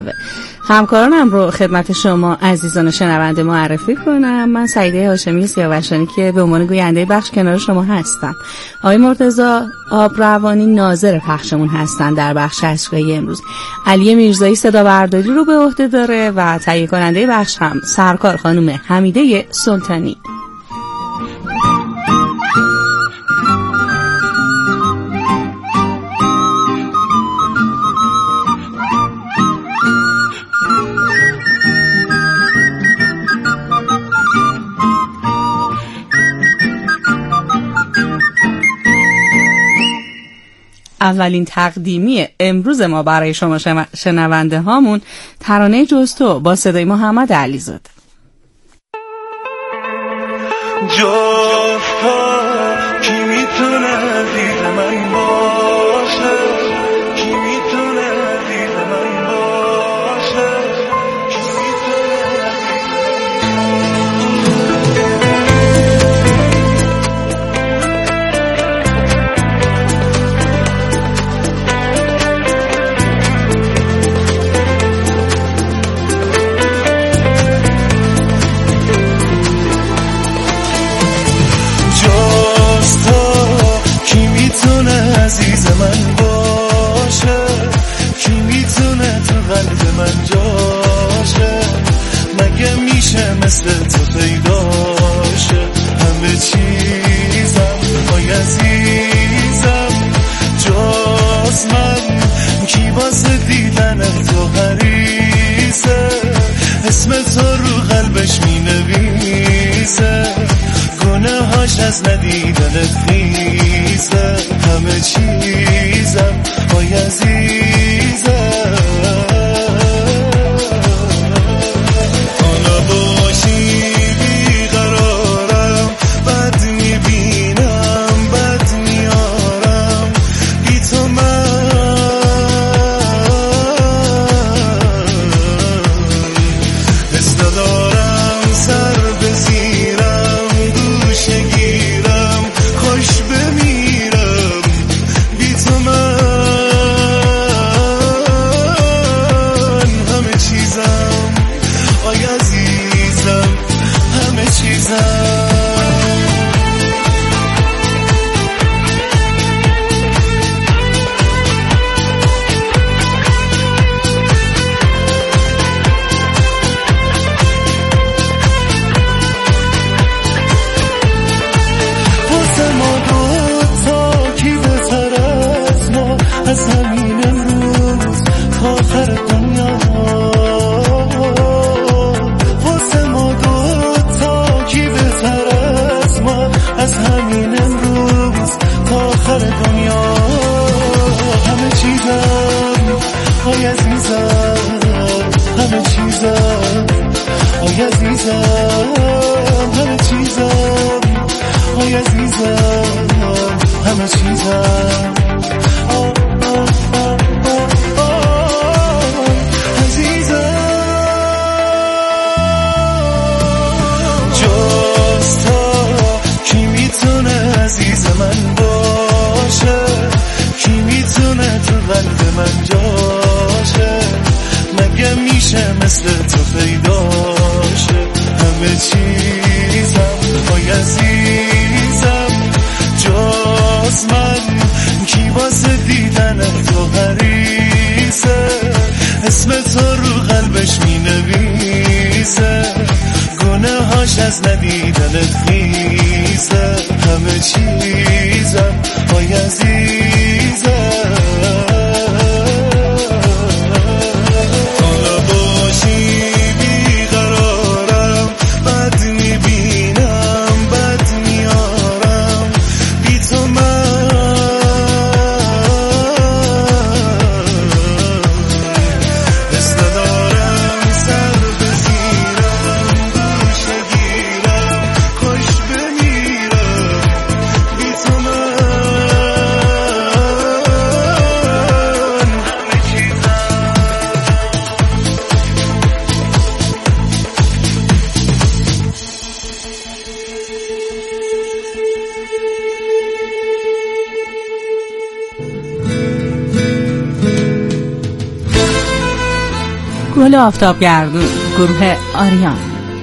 همکارانم رو خدمت شما عزیزان شنونده معرفی کنم. من سعیده هاشمی سیاوشانی که به عنوان گوینده بخش کنار شما هستم. آقای مرتضی آبروانی ناظر پخشمون هستن در بخش اشقایی امروز. علی میرزایی صدا برداری رو به عهده داره و تهیه کننده بخش هم سرکار خانم حمیده سلطانی. اولین تقدیمی امروز ما برای شما شنونده هامون ترانه جستو با صدای محمد علیزاده. جفتا کی میتونه دید من باشه، کی میتونه دید من باشه، کی میتونه عزیز من باشه، کی میتونه تو قلب من جاشه، مگه میشه مثل تو پیداشه، همه چیزم وای عزیزم جز من، کی واسه دیدن تو حریصه، اسم تو رو قلبش مینویسه، گناهاش از ندیدنت خیزه، همه چیزم وای عزیزم، حالا باشی بیقرارم، بد میبینم بد میارم، بی تو من حس ندارم، سر بزیرم گوشه گیرم، خوش بمیرم، بی تو من همه چیزم آی عزیزم، همه چیزم. از همین امروز تا آخر دنیا، واسه ما دوتا کی بهتر از ما، از همین امروز تا آخر دنیا، همه چیزم آی عزیزم، همه چیزم آی عزیزم، همه چیزم آی عزیزم، همه چیزم من باشه، کی میتونه تو قلب من جاشه، مگه میشه مثل تو پیداشه، همه چیزم وای عزیزم جز من، کی واسه دیدن تو حریصه، اسم تو رو قلبش مینویسه، گناهاش از ندیدنت خیزه، همه چیزم وای عزیزم، حالا باشی بیقرارم، بد میبینم بد میارم، بی تو من حس ندارم، سر بزیرم گوشه گیرم، خوش بمیرم، بی تو من گل آفتابگردون، گروه آریان.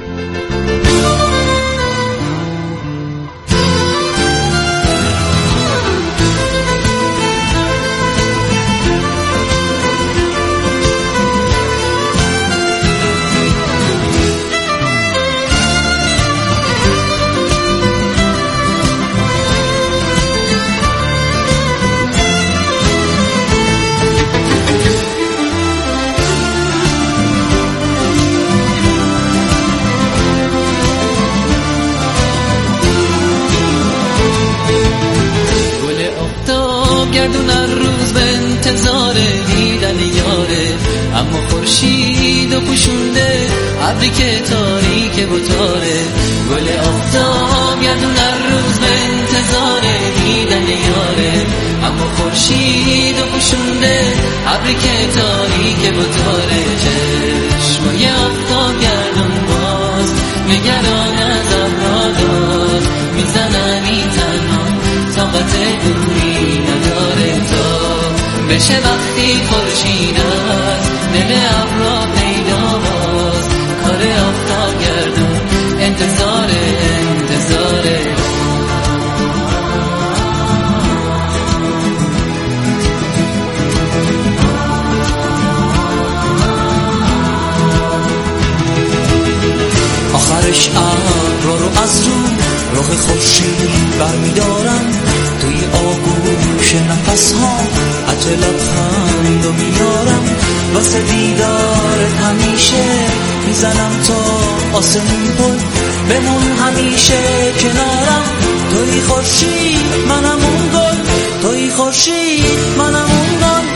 گردون هر روز به انتظار دیدن یاره، اما خورشید و پوشونده ابری که تاریک و تاره. گل آفتاب گردون هر روز به انتظار دیدن یاره، اما خورشید و پوشونده ابری که تاریک و تاره. چشمای آفتاب گردون باز نگران از ابرادار، میزنن این تنها طاقت دوری نداره تا بشه وقتی خورشید از دل ابرا پیدا باز. کار آفتاب گردون انتظاره. آخرش ابرا رو از رخ خورشید برمیدارم، توی آغوش نفس ها عجله لبخند و میارم. واسه دیدارت همیشه میزنم تا آسمون پل، بمون همیشه کنارم. توی خورشید منم اون گل، توی خورشید منم اون گل.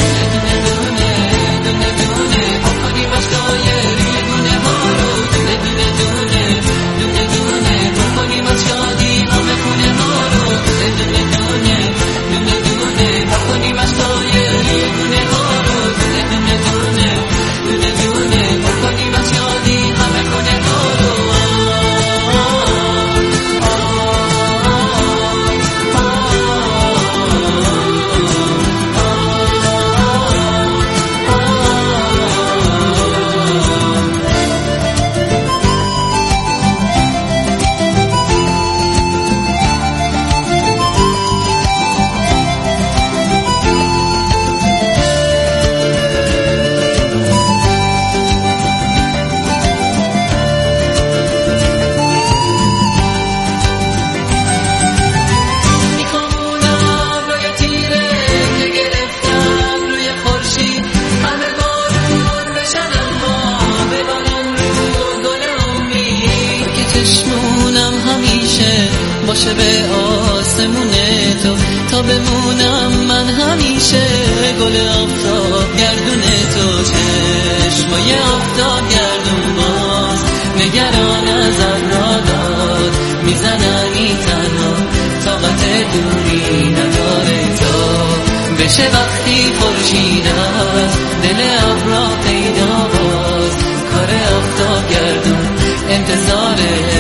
باشه به آسمون تو تا بمونم من همیشه گل آفتاب گردون تو. چشمای آفتاب گردون باز نگران از ابرادار، میزنن این تنها طاقت دوری نداره تا بشه وقتی خورشید از دل ابرا پیدا باز. کار آفتاب گردون انتظاره.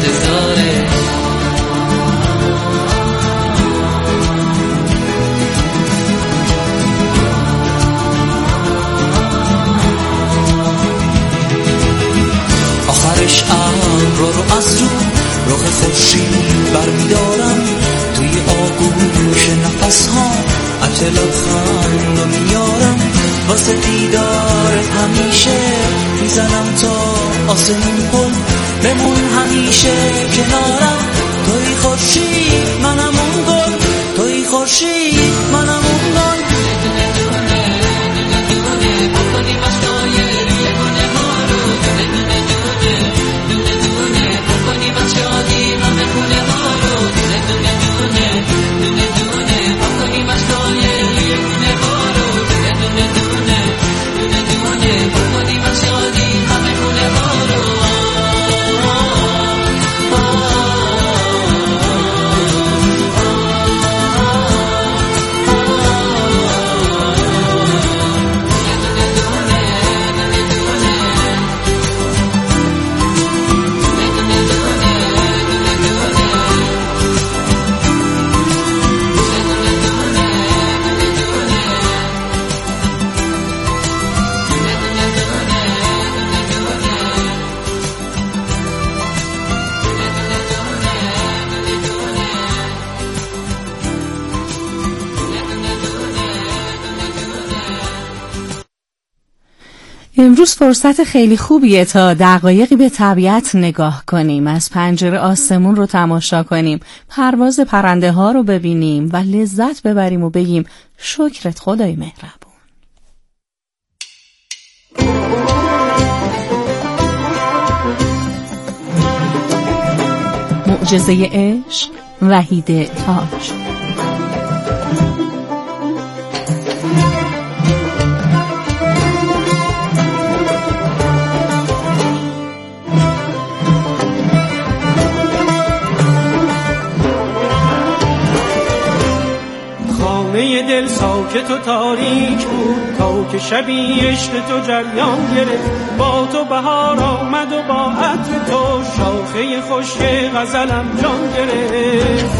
آخرش ابرا رو از رخ خورشید برمیدارم، توی آغوش نفس ها عجله لبخند و میارم. واسه دیدارت همیشه میزنم تا آسمون پل، بمون همیشه کنارم. توی خورشید منم اون گل، توی خورشید منم اون گل. امروز فرصت خیلی خوبیه تا دقایقی به طبیعت نگاه کنیم، از پنجره آسمون رو تماشا کنیم، پرواز پرنده ها رو ببینیم و لذت ببریم و بگیم شکرت خدای مهربون. معجزه عشق، وحید تاج. دل ساکت و تاریک بود تا که شبی عشق تو جریان گرفت. با تو بهار آمد و با عطر تو شاخه خشک غزلم جان گرفت.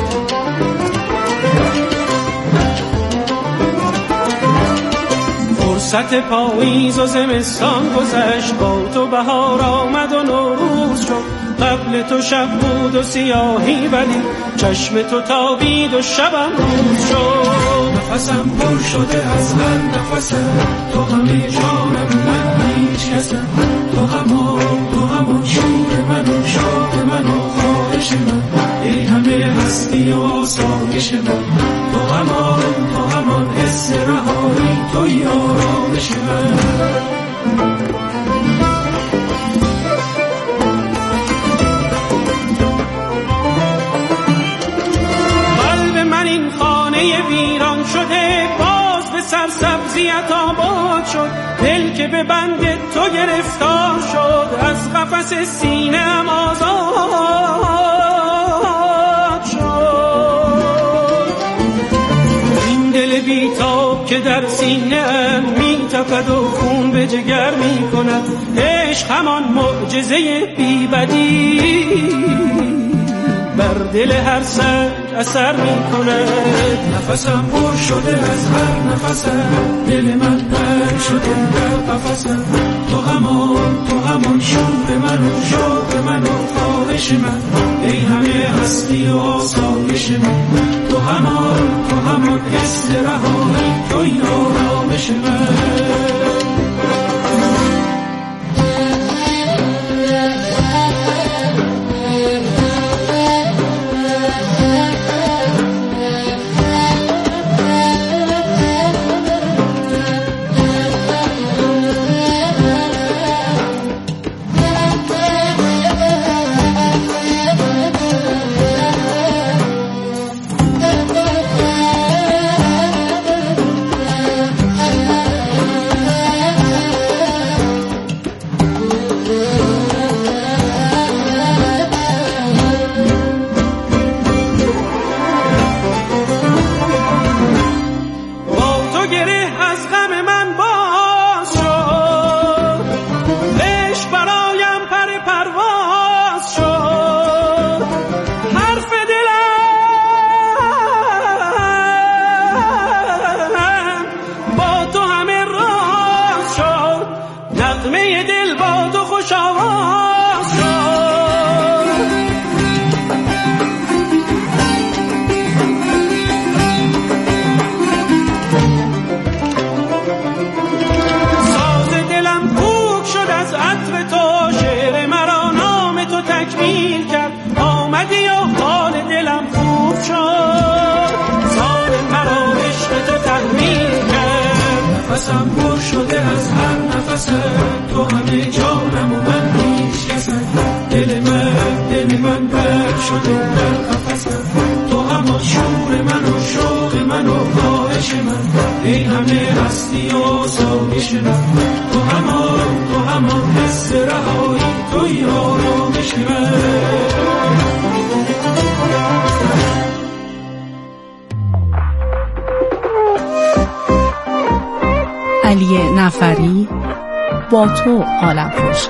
فرصت پاییز و زمستان گذشت، با تو بهار آمد و نوروز شد. قبل تو شب بود و سیاهی ولی چشم تو تابید و شبم روز شد. نفسم پر شده از هر نفسم، تو همه جانم من هیچ کسم. تو همون شور من و شوق من و خواهش من، ای همه هستی و آسایش من. تو همان حس رهایی، توی آرامش من. ویران شده باز به سرسبزیت آباد شد. دل که به بند تو گرفتار شد، از قفس سینه‌ام آزاد شد. این دل بیتاب که در سینه‌ام می‌تپد و خون به جگر می‌کند. عشق همان معجزه بی‌بدی بر دل هر سنگ اثر می‌کند. نفسم پر شده از هر نفسم، دل من پر شده در قفسم. تو همان شور من و شوق من و خواهش من، ای همه هستی و آسایش من. تو همان حس رهایی، توی آرامش من. نفسم پر شده از هر نفسم، تو همه جانم و من هیچ کسم. دل من پر شده در قفسم، تو همان شور من و شوق من و خواهش من، ای همه هستی و آسایش من. تو همان حس رهایی، توی آرامش من. علی نفری، با تو حالم خوشه.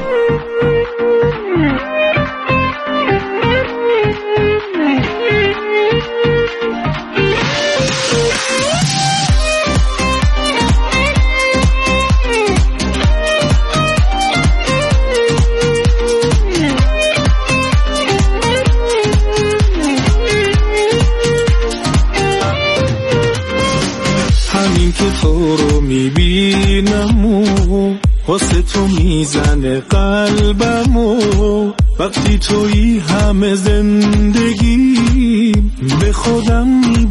همین که تو رو میبینم و واسه تو میزنه قلبمو، وقتی تویی همه زندگی به خودم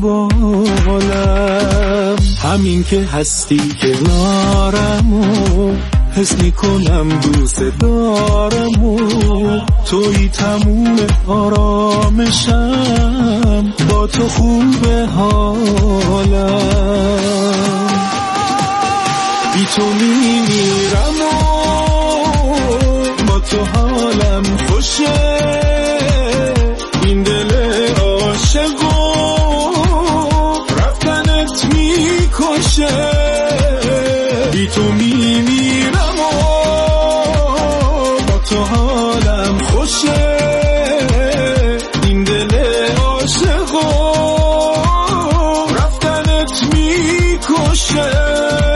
میبالم. همین که هستی کنارمو حس میکنم دوست دارمو، تویی تموم آرامشم، با تو خوبه حالم. بی تو میمیرم و با تو حالم خوشه، این دل عاشقو رفتنت میکشه. بی تو میمیرم و با تو حالم خوشه، این دل عاشقو رفتنت میکشه.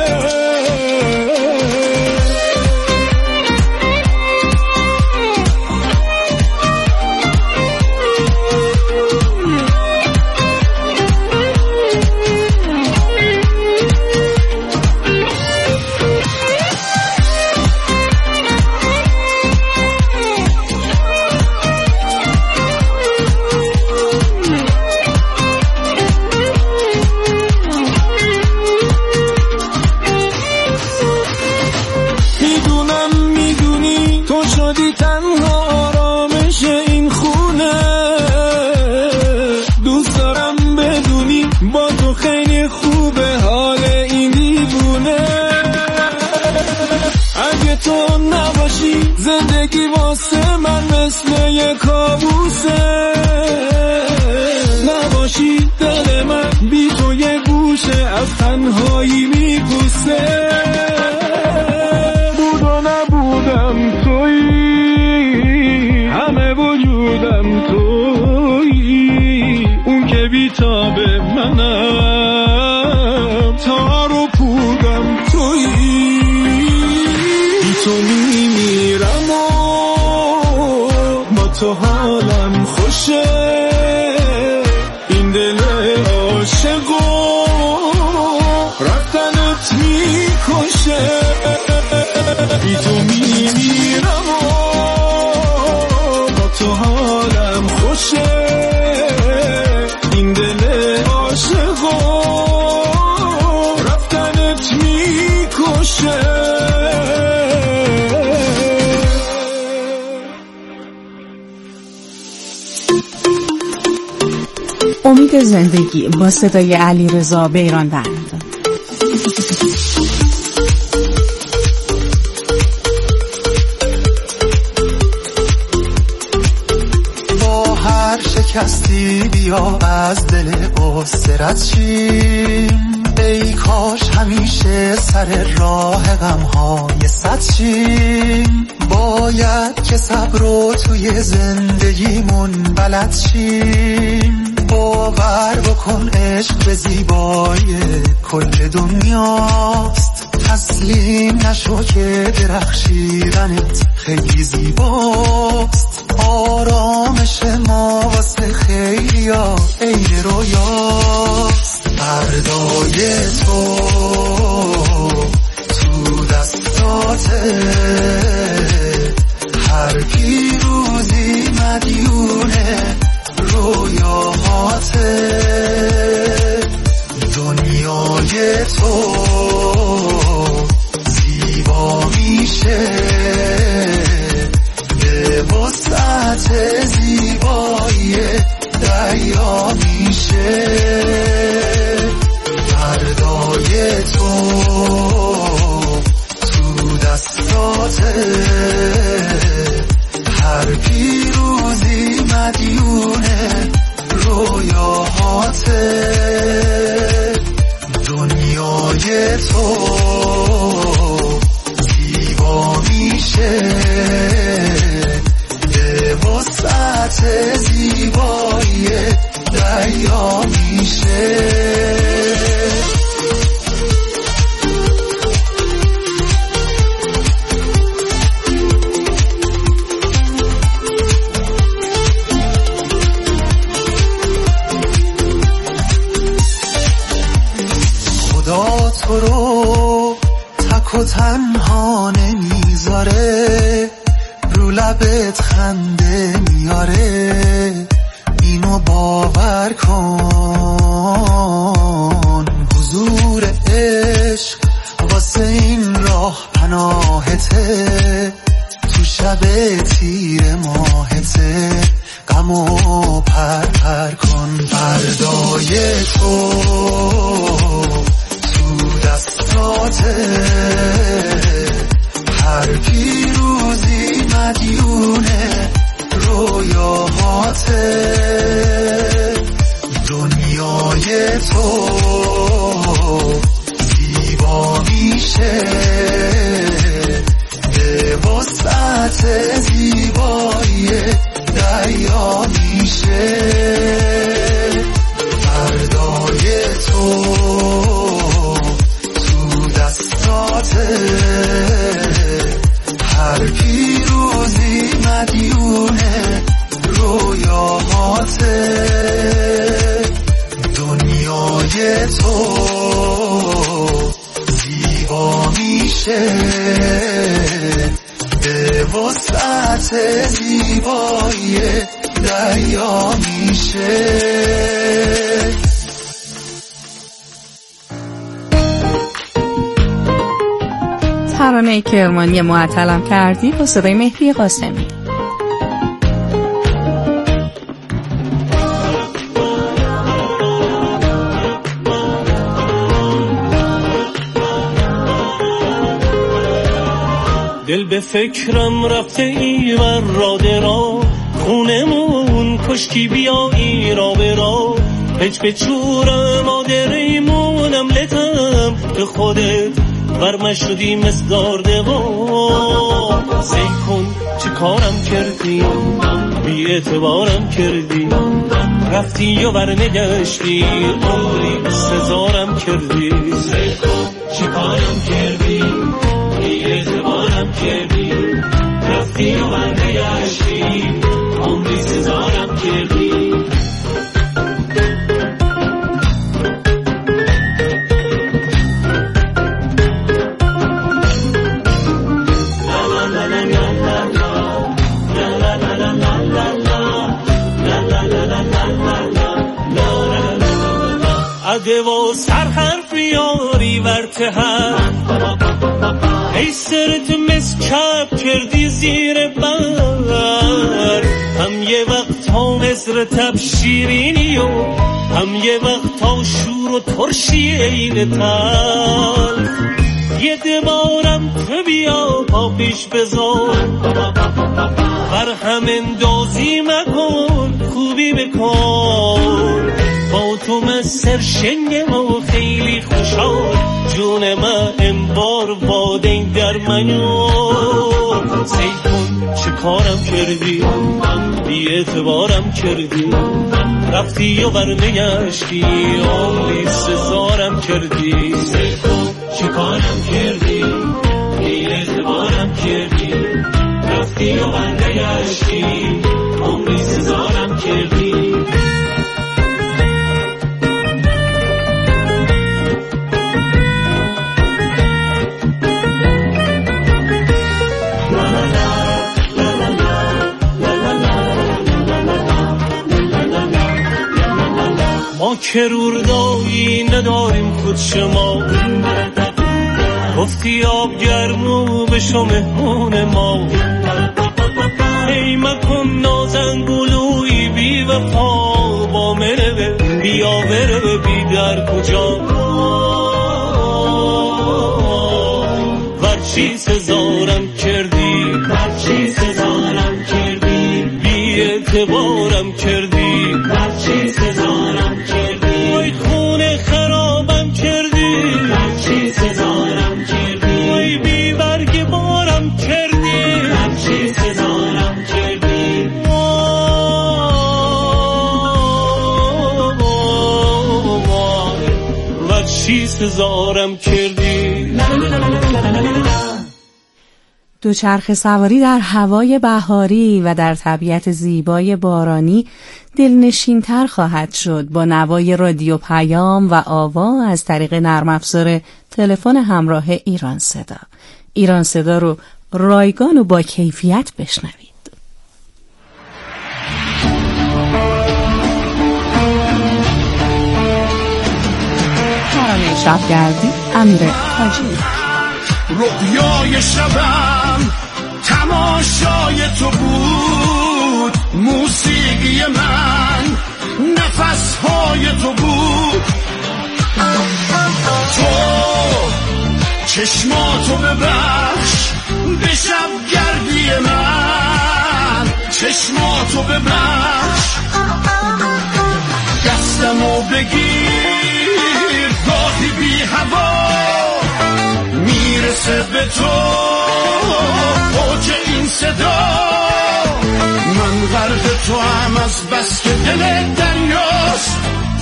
زندگی واسه من مثل یک کابوسه، نباشی دل من بی تو یه گوشه از تنهایی میپوسه. بود و نبودم تویی، همه وجودم تویی، اون که بی‌تاب منم، تار و پودم تویی. بی تو میمیرم و با تو حالم خوشه، این دل عاشقو رفتنت میکشه. بی تو میمیرم و با تو حالم خوشه، این دل عاشقو رفتنت میکشه. امید زندگی با صدای علیرضا بیرانوند. با هر شکستی بیا از دل اسرت شیم، ای کاش همیشه سر راه غم‌های صد شیم. باید که صبر رو توی زندگیمون بلد شیم، باور بکن عشق به زیبایی کل دنیاست. تسلیم نشو که درخشیدنت خیلی زیباست. آرامش ما واسه خیلیا عین رویاست. فردای تو دستاته، هر پیروزی مدیونه رویاهاته. دنیای تو زیبا میشه به وسعت زیبایی دریا میشه. فردای تو دستاته، هر پیروزی مدیونه رویاهاته. دنیای تو زیبا میشه به وسعت زیبایی دریا میشه. تو رو میاره، رو لبت خنده میاره، اینو باور کن. حضور عشق واسه این راه پناهته، تو شب تیر ماهته، غمو پر پر کن. فردای تو دستاته، هر پیروزی مدیونه رویاهاته. دنیای تو زیبا میشه به وسعت زیبایی دریا میشه. فردای تو هر پیروزی مدیونه رویاهاته. دنیای تو زیبا میشه به وسعت زیبایی دریا میشه. ترانه کرمانی معطلم کردی با صدای مهدی قاسمی. دل به فکرم رفته ایور را درا، خونمون کشکی بیا ایرا برا. پچ پچورم مادریمونم لتم به خودت برم شدی مصدار دوا. سی کن چه کارم کردی، بی اعتبارم کردی، رفتی و برنگشتی عمری سزارم کردی. سی کن چه کارم کردی، بی اعتبارم کردی، رفتی و برنگشتی عمری سزارم کردی. عده و سرحرف یاری ورته ای سرت مسکب کردی زیر بر. هم یه وقت ها مصر تب شیرینی و هم یه وقت ها شور و ترشی این تل. یه دمارم تو بیا پا پیش بذار، بر هم اندازی مکن خوبی بکن. با تو من سرشنگم و خیلی خوشحال، جون من انبار بادین در منو. سی کن چه کارم کردی، بی اعتبارم کردی، رفتی و برنگشتی عمری سزارم کردی. سی کن چه کارم کردی، بی اعتبارم کردی، رفتی و برنگشتی عمری سزارم کردی. ما که روردایی نداریم خود شما، گفتی آب گرمو بشو مهمون ما. ای مکن نازنگولوی بی وفا، با منه بیا بره بی در کجا. ورچی سزارم کردی، ورچی سزارم کردی، بی اعتبارم کردی، ورچی سزارم کردی. وای خونه خرابم کردی، ورچی سزارم کردی. وای بی برگ بارم کردی، ورچی سزارم کردی. ورچی سزارم کردی. دوچرخه سواری در هوای بهاری و در طبیعت زیبای بارانی دلنشین‌تر خواهد شد با نوای رادیو پیام و آوا از طریق نرم افزار تلفن همراه ایران صدا. ایران صدا رو رایگان و با کیفیت بشنوید. ترانه شبگردی امیر حاجی. رؤیای شبم تماشای تو بود، موسیقی من نفسهای تو بود. تو چشماتو ببخش به شبگردی من، چشماتو ببخش، دستمو بگیر گاهی بی هوا میرسه به تو اوج این صدا. من غرق تو هم از بس که دل دریاست،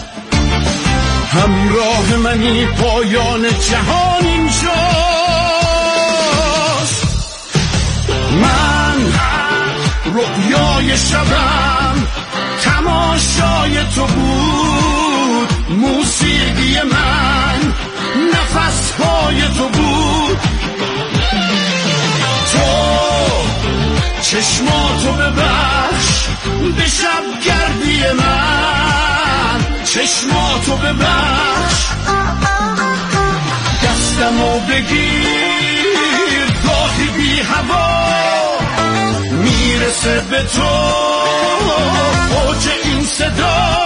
همراه منی پایان جهان اینجاست. من رؤیای شبم تماشای تو بود، موسیقی من نفسهای تو بود. تو چشماتو ببخش به شبگردی من، چشماتو ببخش، دستمو بگیر گاهی بی هوا میرسه به تو اوج این صدا.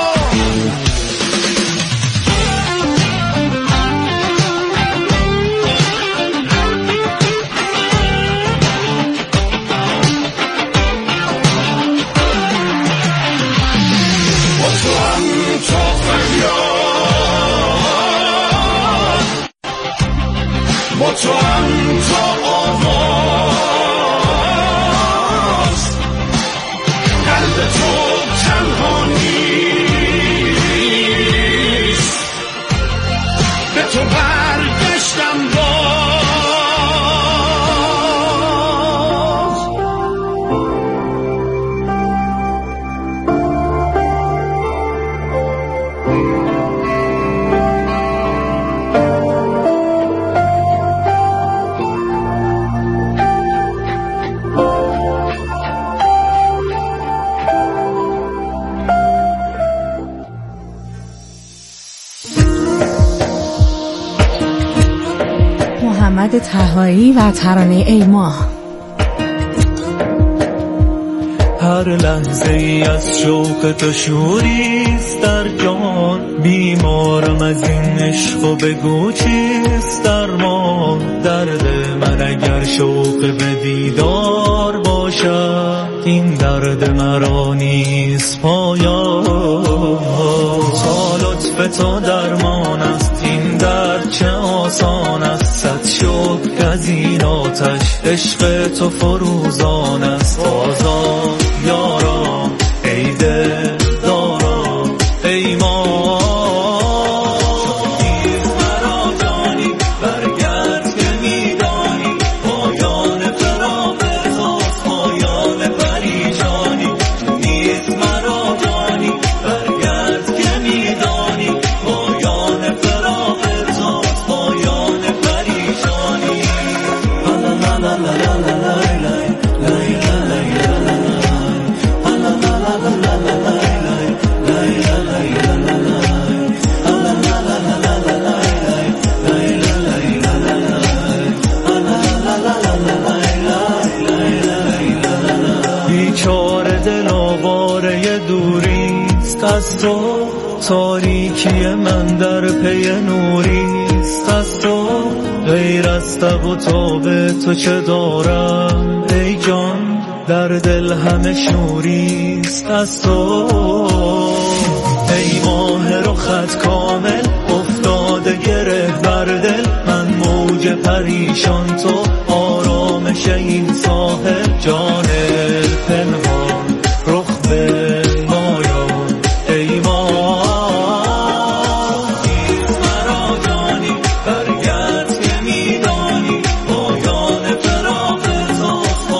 با تو هم تا آواز، قلب تو تنها نیست، به تو برگشتم محمد طهایی و ترانه ای ماه. هر لحظه ای از شوق تو شوریست در جان، بیمارم از این عشق و بگو چیست درمان. درد من اگر شوق به دیدار باشد، این درد مرا نیست پایان. تا لطف تو درمان است این درد چه آسان است، صد شکر از این آتش عشق تو فروزان است. آزاد یاران ای دل داران ای ما، نیز مرا جانی برگرد که میدانی، پایان فراق توست پایان پریشانی. نیز مرا جانی برگرد که میدانی، پایان فراق توست پایان پریشانی. لا لا لا لا لا لا از تو تاریکی من در پی نوریست، از تو غیر از تب و تاب تو چه دارم ای جان، در دل همه شوریست از تو. ای ماه رخت کامل افتاده گره بر دل، من موج پریشان تو آرامش این ساحل. جان